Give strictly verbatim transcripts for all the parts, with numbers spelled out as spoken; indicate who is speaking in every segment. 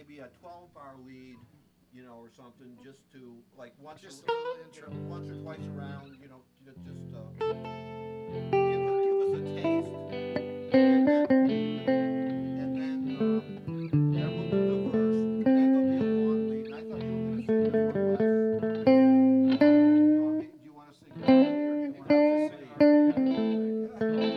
Speaker 1: maybe a twelve-bar lead, you know, or something, just to like once,
Speaker 2: Just
Speaker 1: or,
Speaker 2: a little
Speaker 1: you
Speaker 2: intro.
Speaker 1: know, once or twice around, you know, ju- just uh, give, us- give us a taste, and then and then um, then we'll do the verse. Then there'll be a long lead. And I thought you were going to sing this one last. You want me? Do you want to sing harmony, or do you want to
Speaker 2: I'll
Speaker 1: sing
Speaker 2: just sing
Speaker 1: lead?
Speaker 2: harmony. I don't know.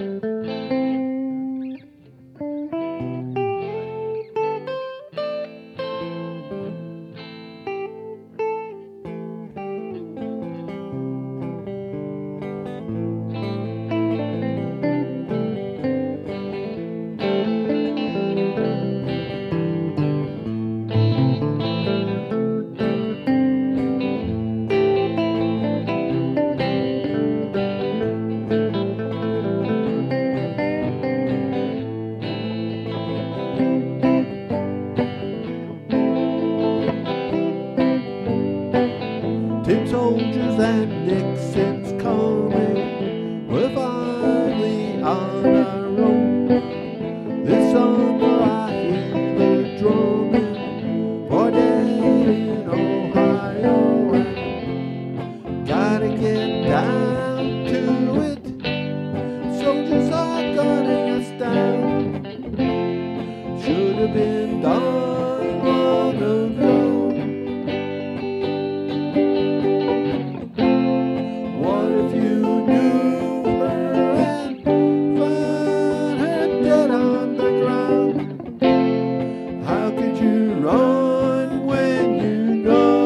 Speaker 1: Tin soldiers and Nixon's coming. We're finally on our own. This summer I hear the drumming for dead in Ohio. And gotta get down to it. Soldiers are gunning us down. Should have been done long ago. What if you knew her and found her dead on the ground? How could you run when you know?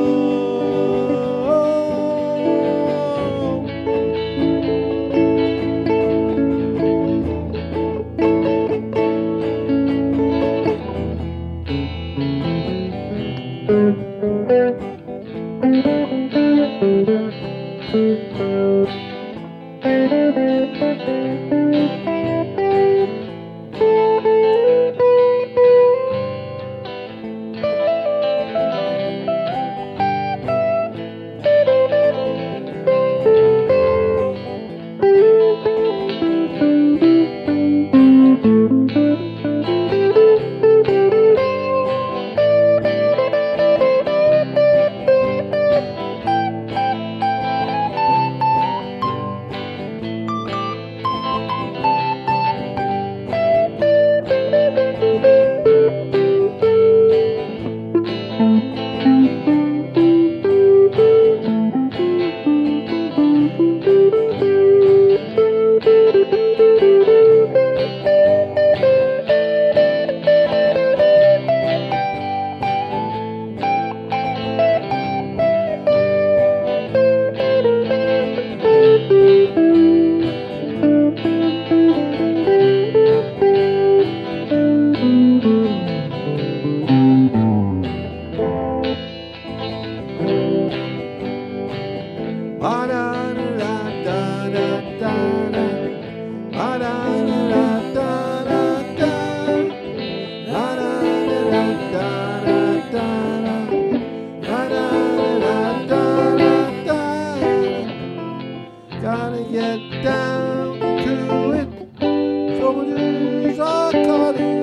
Speaker 1: Gotta get down to it. Soldiers are calling.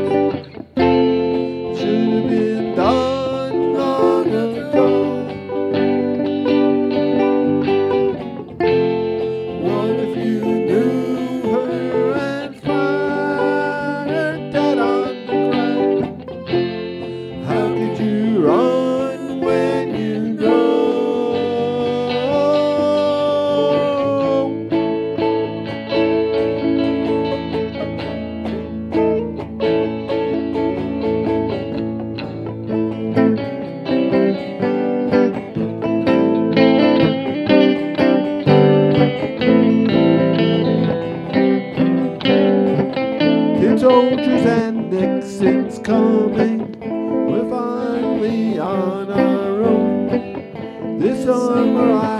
Speaker 1: Should have been done long ago. What if you knew her and found her dead on the ground? How could you run when you know? Tin soldiers and Nixon's coming. We're finally on our own. This summer I